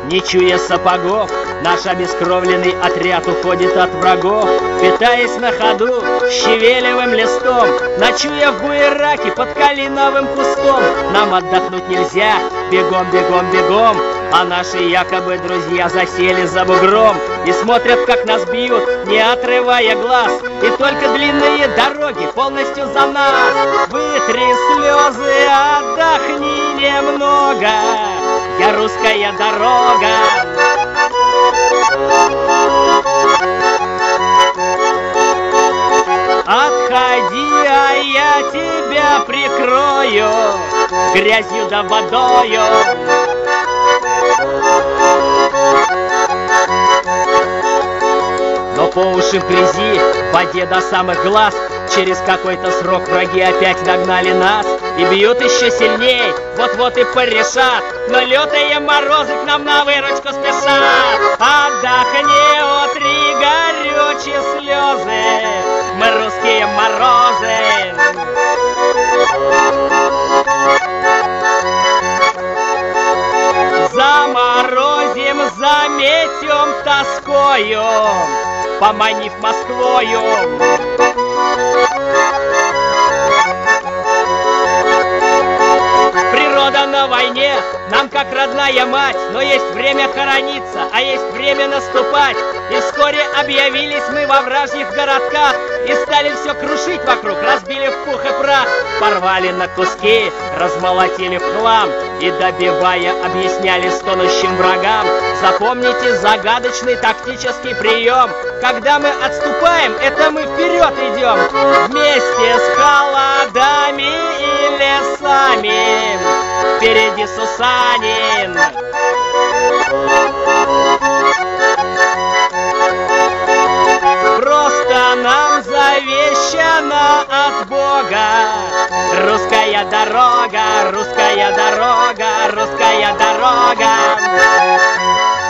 Не чуя сапогов, наш обескровленный отряд уходит от врагов, питаясь на ходу щавелевым листом, ночуя в буераке под калиновым кустом. Нам отдохнуть нельзя, бегом, бегом, бегом, а наши якобы друзья засели за бугром и смотрят, как нас бьют, не отрывая глаз, и только длинные дороги полностью за нас. Вытри слезы, отдохни немного, я русская дорога. Отходи, а я тебя прикрою грязью да водою. Но по уши в грязи, в воде до самых глаз, через какой-то срок враги опять догнали нас и бьют еще сильней, вот-вот и порешат. Но лютые морозы к нам на выручку спешат. Отдохни, утри горючие слезы, мы русские морозы. Заморозим, заметем тоскою, поманив Москвою. Природа на войне нам как родная мать, но есть время хорониться, а есть время наступать. И вскоре объявились мы во вражьих городках и стали все крушить вокруг, разбили в пух и прах, порвали на куски, размолотили в хлам и, добивая, объясняли стонущим врагам: запомните загадочный тактический прием. Когда мы отступаем, это мы вперед идем, вместе с холодами и лесами, впереди Сусанин. Просто нам завещано от Бога русская дорога, русская дорога, русская дорога.